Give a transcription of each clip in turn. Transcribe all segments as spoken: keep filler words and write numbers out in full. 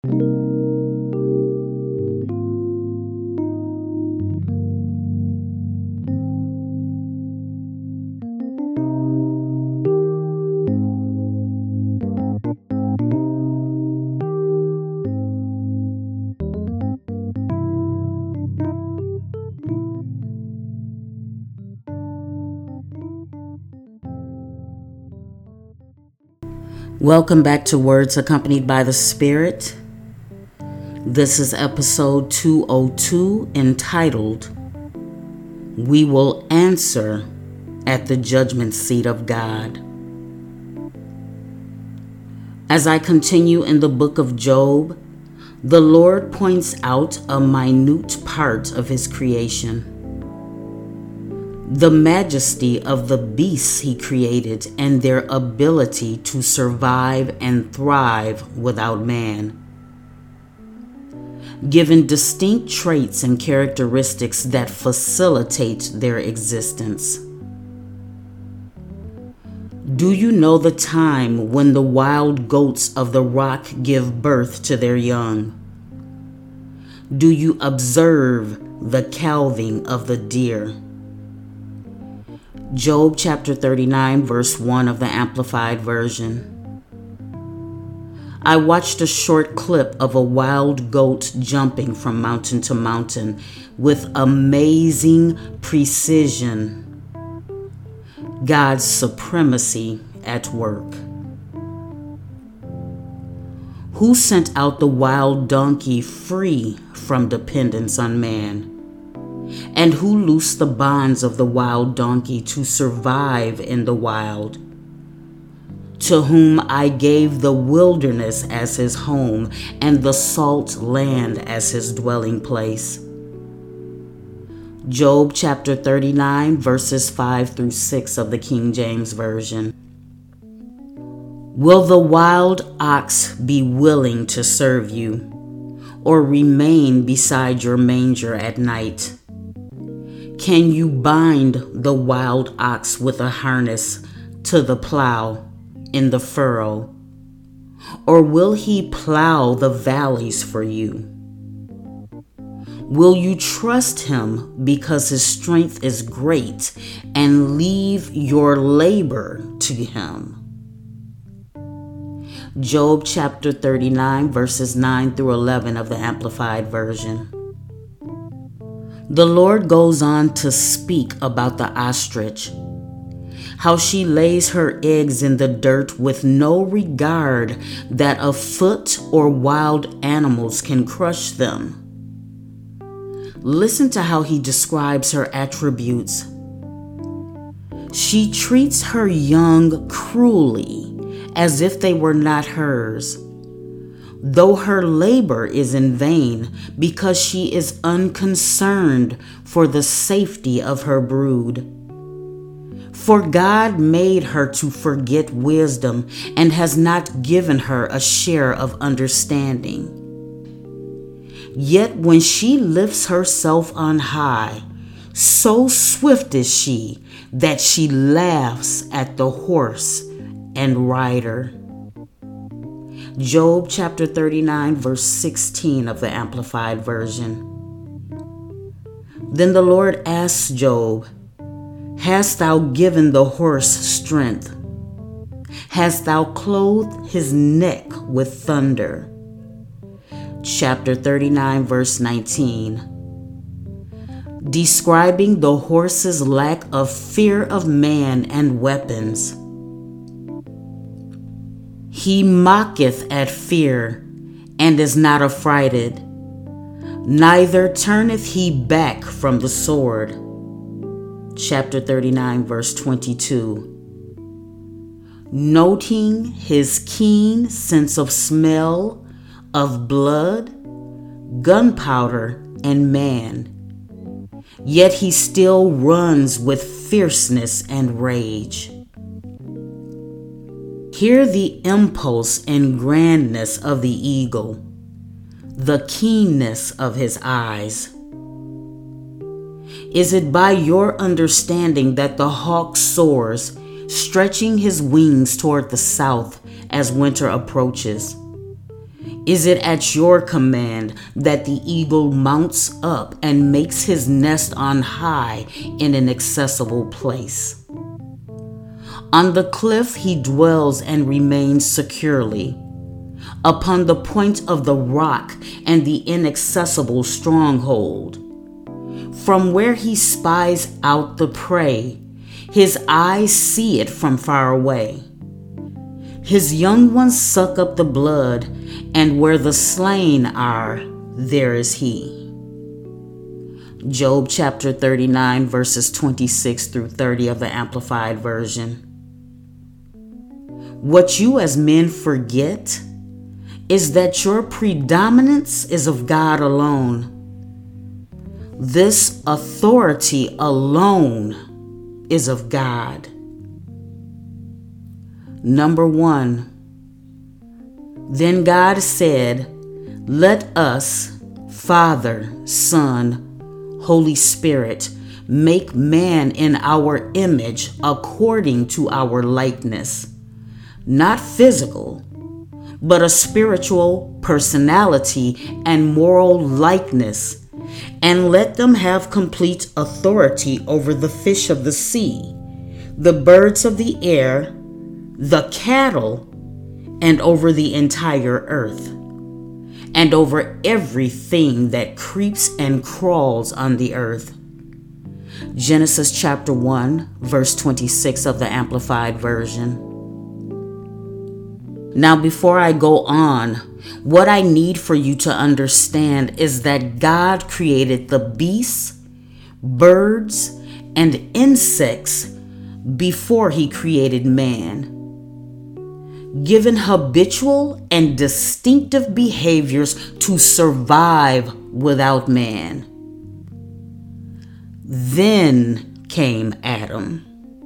Welcome back to Words Accompanied by the Spirit. This is episode two oh two, entitled, We Will Answer at the Judgment Seat of God. As I continue in the book of Job, the Lord points out a minute part of his creation. The majesty of the beasts he created and their ability to survive and thrive without man. Given distinct traits and characteristics that facilitate their existence. Do you know the time when the wild goats of the rock give birth to their young? Do you observe the calving of the deer? Job chapter thirty-nine, verse one of the Amplified Version. I watched a short clip of a wild goat jumping from mountain to mountain with amazing precision. God's supremacy at work. Who sent out the wild donkey free from dependence on man? And who loosed the bonds of the wild donkey to survive in the wild? To whom I gave the wilderness as his home and the salt land as his dwelling place. Job chapter thirty-nine, verses five through six of the King James Version. Will the wild ox be willing to serve you, or remain beside your manger at night? Can you bind the wild ox with a harness to the plow in the furrow? Or will he plow the valleys for you? Will you trust him because his strength is great and leave your labor to him? Job chapter thirty-nine, verses nine through eleven of the Amplified Version. The Lord goes on to speak about the ostrich, how she lays her eggs in the dirt with no regard that a foot or wild animals can crush them. Listen to how he describes her attributes. She treats her young cruelly, as if they were not hers, though her labor is in vain, because she is unconcerned for the safety of her brood. For God made her to forget wisdom and has not given her a share of understanding. Yet when she lifts herself on high, so swift is she that she laughs at the horse and rider. Job chapter thirty-nine, verse sixteen of the Amplified Version. Then the Lord asks Job, Hast thou given the horse strength? Hast thou clothed his neck with thunder? Chapter thirty-nine, verse nineteen. Describing the horse's lack of fear of man and weapons. He mocketh at fear, and is not affrighted, neither turneth he back from the sword. Chapter thirty-nine, verse twenty-two. Noting his keen sense of smell, of blood, gunpowder, and man, yet he still runs with fierceness and rage. Hear the impulse and grandness of the eagle, the keenness of his eyes. Is it by your understanding that the hawk soars, stretching his wings toward the south as winter approaches? Is it at your command that the eagle mounts up and makes his nest on high in an accessible place? On the cliff he dwells and remains securely, upon the point of the rock and the inaccessible stronghold. From where he spies out the prey, his eyes see it from far away. His young ones suck up the blood, and where the slain are, there is he. Job chapter thirty-nine, verses twenty-six through thirty of the Amplified Version. What you as men forget is that your predominance is of God alone. This authority alone is of God. Number one. Then God said, "Let us, Father, Son, Holy Spirit, make man in our image according to our likeness." Not physical, but a spiritual personality and moral likeness, and let them have complete authority over the fish of the sea, the birds of the air, the cattle, and over the entire earth, and over everything that creeps and crawls on the earth. Genesis chapter one, verse twenty-six of the Amplified Version. Now, before I go on, what I need for you to understand is that God created the beasts, birds, and insects before he created man. Given habitual and distinctive behaviors to survive without man. Then came Adam.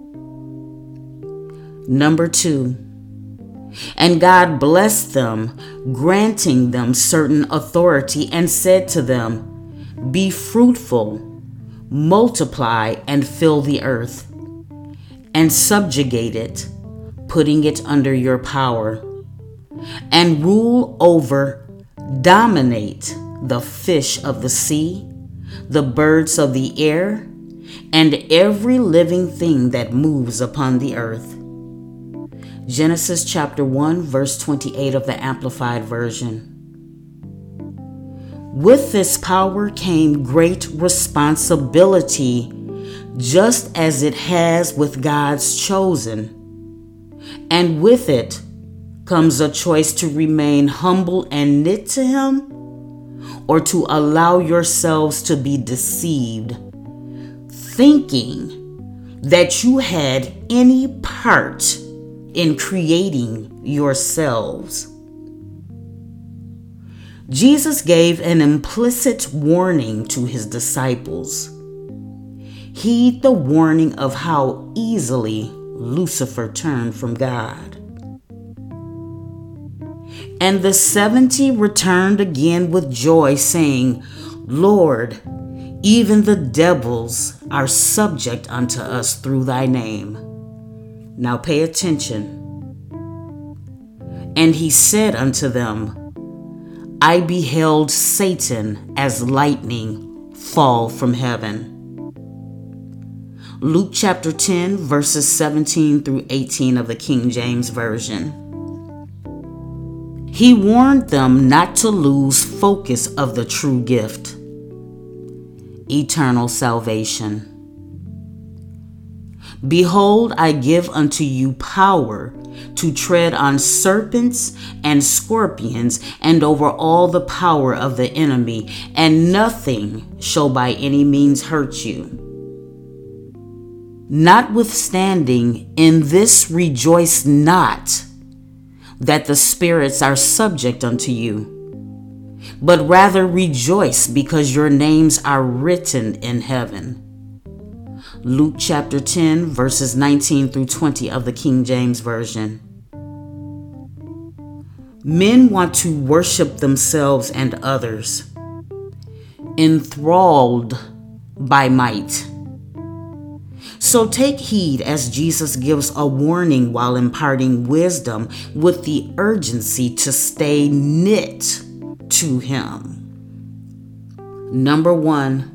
Number two. And God blessed them, granting them certain authority, and said to them, "Be fruitful, multiply, and fill the earth, and subjugate it, putting it under your power, and rule over, dominate the fish of the sea, the birds of the air, and every living thing that moves upon the earth." Genesis chapter one, verse twenty-eight of the Amplified Version. With this power came great responsibility, just as it has with God's chosen. And with it comes a choice to remain humble and knit to him, or to allow yourselves to be deceived, thinking that you had any part in creating yourselves. Jesus gave an implicit warning to his disciples. Heed the warning of how easily Lucifer turned from God. And the seventy returned again with joy, saying, "Lord, even the devils are subject unto us through thy name." Now pay attention. And he said unto them, "I beheld Satan as lightning fall from heaven." Luke chapter ten, verses seventeen through eighteen of the King James Version. He warned them not to lose focus of the true gift, eternal salvation. "Behold, I give unto you power to tread on serpents and scorpions, and over all the power of the enemy, and nothing shall by any means hurt you. Notwithstanding, in this rejoice not, that the spirits are subject unto you, but rather rejoice because your names are written in heaven." Luke chapter ten, verses nineteen through twenty of the King James Version. Men want to worship themselves and others, enthralled by might. So take heed as Jesus gives a warning while imparting wisdom with the urgency to stay knit to him. Number one,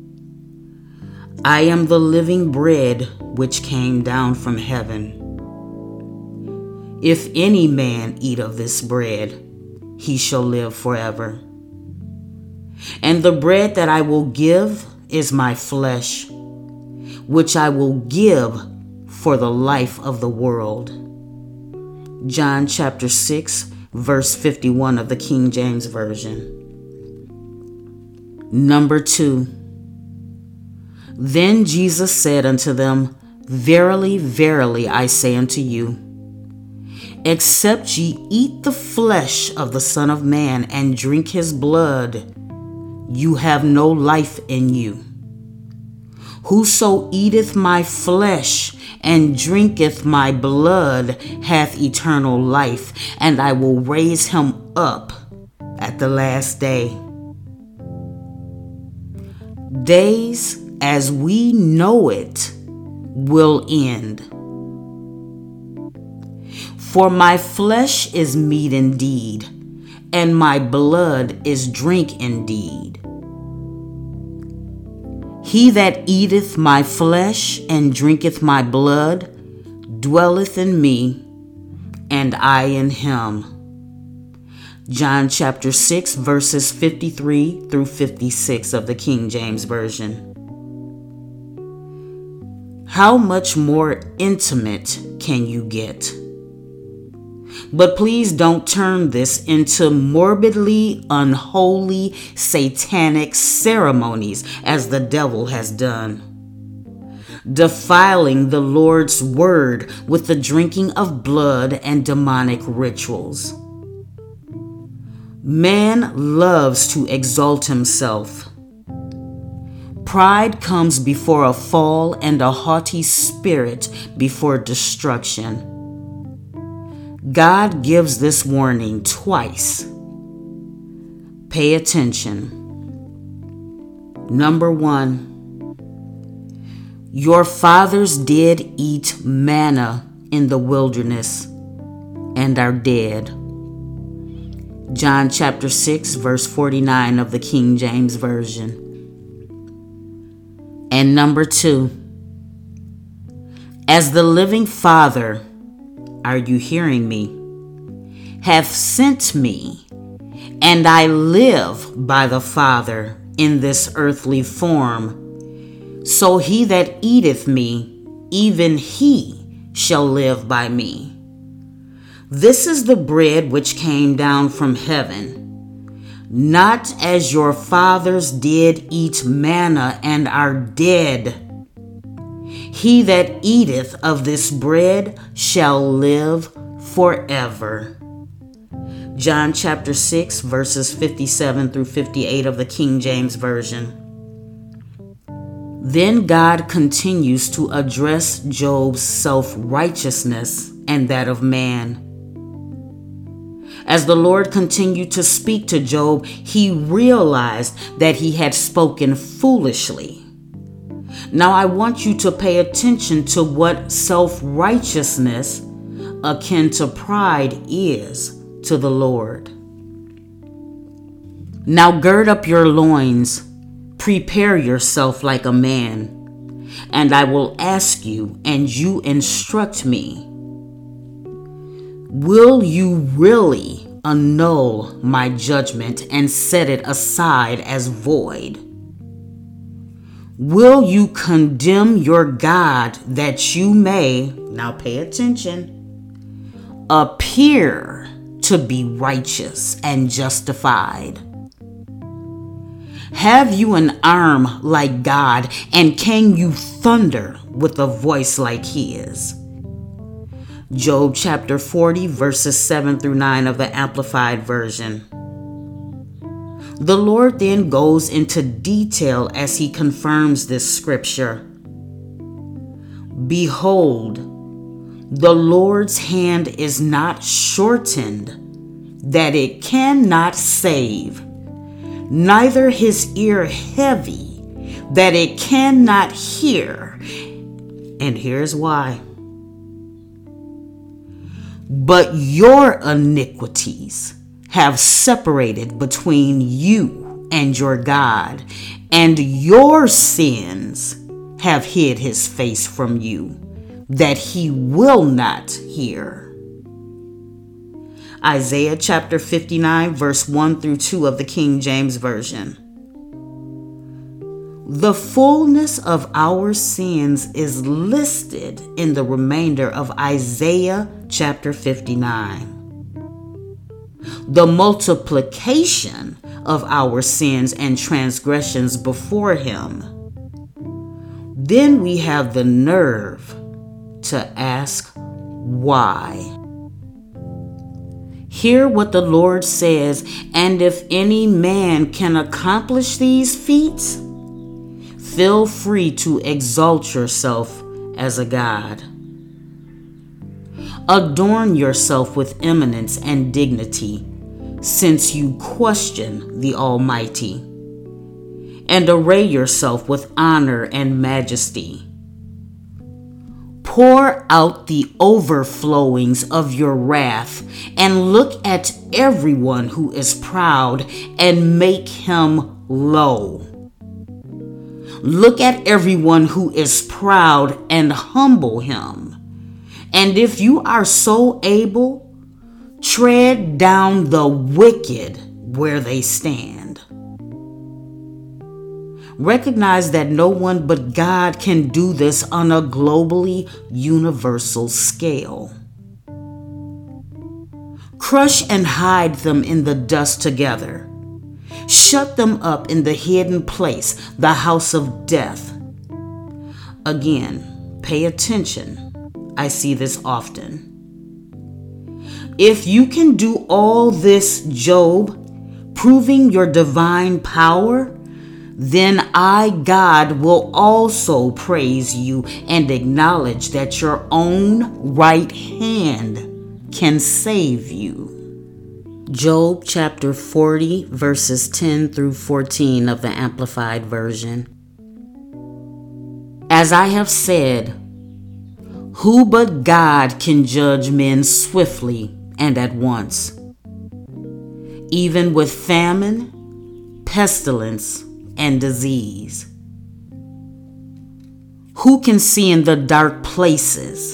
I am the living bread which came down from heaven. If any man eat of this bread, he shall live forever. And the bread that I will give is my flesh, which I will give for the life of the world. John chapter six, verse fifty-one of the King James Version. Number two, then Jesus said unto them, Verily, verily, I say unto you, except ye eat the flesh of the Son of Man and drink his blood, you have no life in you. Whoso eateth my flesh and drinketh my blood hath eternal life, and I will raise him up at the last day. Days as we know it will end. For my flesh is meat indeed, and my blood is drink indeed. He that eateth my flesh and drinketh my blood dwelleth in me, and I in him. John chapter six, verses fifty-three through fifty-six of the King James Version. How much more intimate can you get? But please don't turn this into morbidly unholy satanic ceremonies as the devil has done, defiling the Lord's word with the drinking of blood and demonic rituals. Man loves to exalt himself. Pride comes before a fall, and a haughty spirit before destruction. God gives this warning twice. Pay attention. Number one, your fathers did eat manna in the wilderness and are dead. John chapter six, verse forty-nine of the King James Version. And number two, as the living Father, are you hearing me, hath sent me, and I live by the Father in this earthly form, so he that eateth me, even he shall live by me. This is the bread which came down from heaven, not as your fathers did eat manna and are dead. He that eateth of this bread shall live forever. John chapter six, verses fifty-seven through fifty-eight of the King James Version. Then God continues to address Job's self-righteousness and that of man. As the Lord continued to speak to Job, he realized that he had spoken foolishly. Now I want you to pay attention to what self-righteousness, akin to pride, is to the Lord. Now gird up your loins, prepare yourself like a man, and I will ask you, and you instruct me. Will you really annul my judgment and set it aside as void? Will you condemn your God that you may, now pay attention, appear to be righteous and justified? Have you an arm like God, and can you thunder with a voice like his? Job chapter forty, verses seven through nine of the Amplified Version. The Lord then goes into detail as he confirms this scripture. Behold, the Lord's hand is not shortened, that it cannot save, neither his ear heavy, that it cannot hear. And here's why. But your iniquities have separated between you and your God, and your sins have hid his face from you, that he will not hear. Isaiah chapter fifty-nine, verse one through two of the King James Version. The fullness of our sins is listed in the remainder of Isaiah chapter fifty-nine. The multiplication of our sins and transgressions before him. Then we have the nerve to ask why. Hear what the Lord says, and if any man can accomplish these feats, feel free to exalt yourself as a god. Adorn yourself with eminence and dignity, since you question the Almighty, and array yourself with honor and majesty. Pour out the overflowings of your wrath, and look at everyone who is proud and make him low. Look at everyone who is proud and humble him. And if you are so able, tread down the wicked where they stand. Recognize that no one but God can do this on a globally universal scale. Crush and hide them in the dust together. Shut them up in the hidden place, the house of death. Again, pay attention. I see this often. If you can do all this, Job, proving your divine power, then I, God, will also praise you and acknowledge that your own right hand can save you. Job chapter forty, verses ten through fourteen of the Amplified Version. As I have said, who but God can judge men swiftly and at once, even with famine, pestilence, and disease? Who can see in the dark places?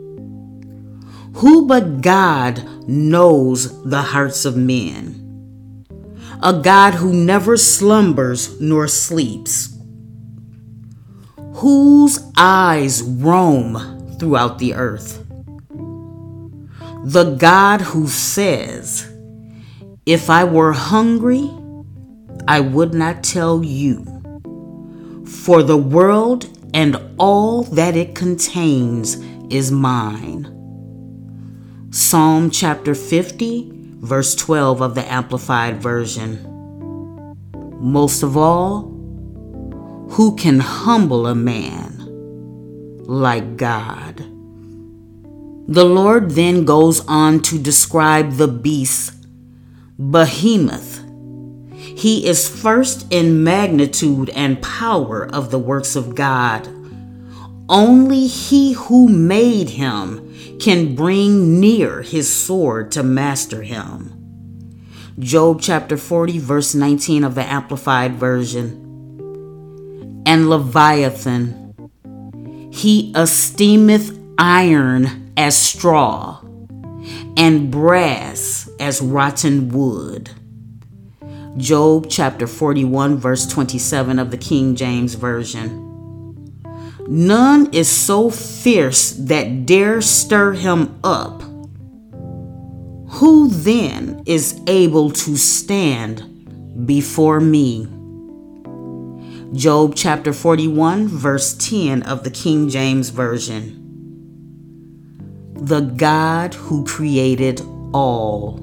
Who but God knows the hearts of men? A God who never slumbers nor sleeps, whose eyes roam throughout the earth. The God who says, if I were hungry, I would not tell you, for the world and all that it contains is mine. Psalm chapter fifty, verse twelve of the Amplified Version. Most of all, who can humble a man like God? The Lord then goes on to describe the beast, Behemoth. He is first in magnitude and power of the works of God. Only he who made him can bring near his sword to master him. Job chapter forty, verse nineteen of the Amplified Version. And Leviathan, he esteemeth iron as straw, and brass as rotten wood. Job chapter forty-one, verse twenty-seven of the King James Version. None is so fierce that dare stir him up. Who then is able to stand before me? Job chapter forty-one, verse ten of the King James Version. The God who created all.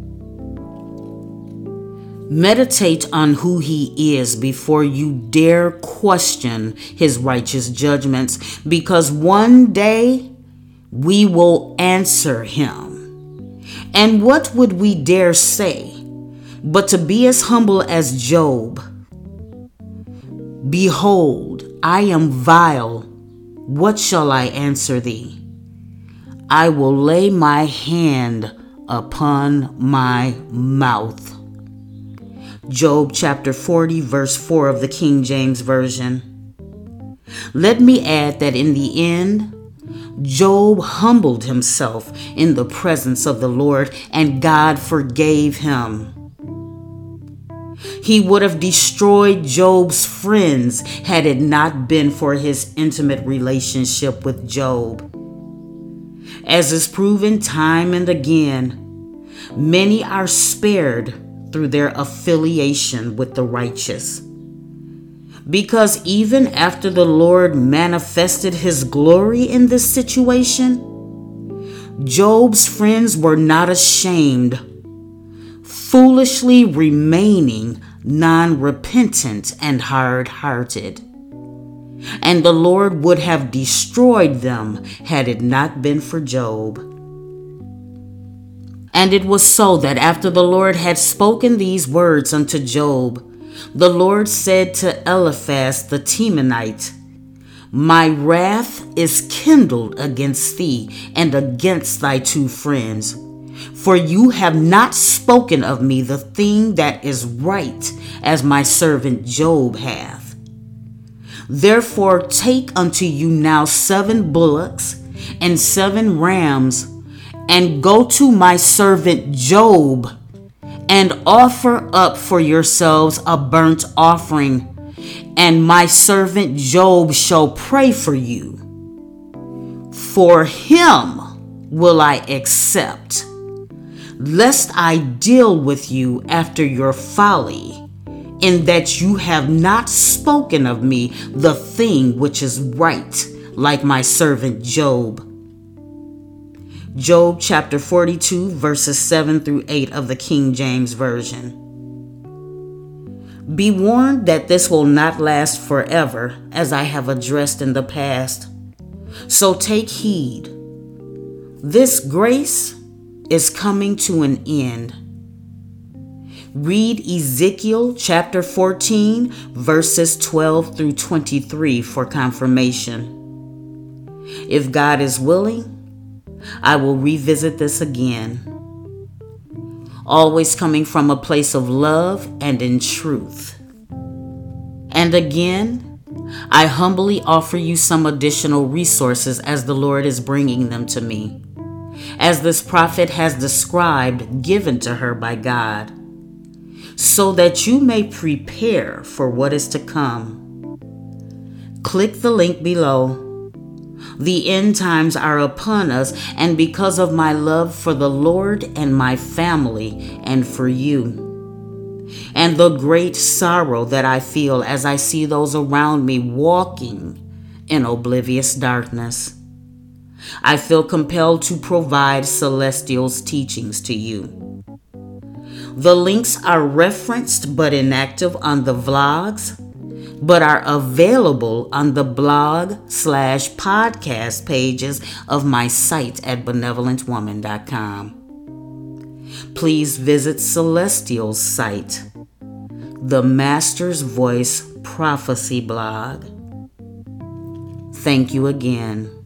Meditate on who he is before you dare question his righteous judgments, because one day we will answer him. And what would we dare say but to be as humble as Job? Behold, I am vile What shall I answer thee? I will lay my hand upon my mouth. Job chapter forty, verse four of the King James Version. Let me add that in the end, Job humbled himself in the presence of the Lord, and God forgave him. He would have destroyed Job's friends had it not been for his intimate relationship with Job. As is proven time and again, many are spared through their affiliation with the righteous. Because even after the Lord manifested his glory in this situation, Job's friends were not ashamed, foolishly remaining non-repentant and hard-hearted. And the Lord would have destroyed them had it not been for Job. And it was so that after the Lord had spoken these words unto Job, the Lord said to Eliphaz the Temanite, My wrath is kindled against thee and against thy two friends, for you have not spoken of me the thing that is right, as my servant Job hath. Therefore take unto you now seven bullocks and seven rams, and go to my servant Job, and offer up for yourselves a burnt offering, and my servant Job shall pray for you. For him will I accept, lest I deal with you after your folly, in that you have not spoken of me the thing which is right, like my servant Job. Job chapter forty-two, verses seven through eight of the King James Version. Be warned that this will not last forever, as I have addressed in the past. So take heed. This grace is coming to an end. Read Ezekiel chapter fourteen, verses twelve through twenty-three for confirmation. If God is willing, I will revisit this again, always coming from a place of love and in truth. And again, I humbly offer you some additional resources as the Lord is bringing them to me, as this prophet has described, given to her by God, so that you may prepare for what is to come. Click the link below. The end times are upon us, and because of my love for the Lord and my family and for you, and the great sorrow that I feel as I see those around me walking in oblivious darkness, I feel compelled to provide Celestial's teachings to you. The links are referenced but inactive on the vlogs, but are available on the blog slash podcast pages of my site at benevolent woman dot com. Please visit Celestial's site, the Master's Voice Prophecy blog. Thank you again.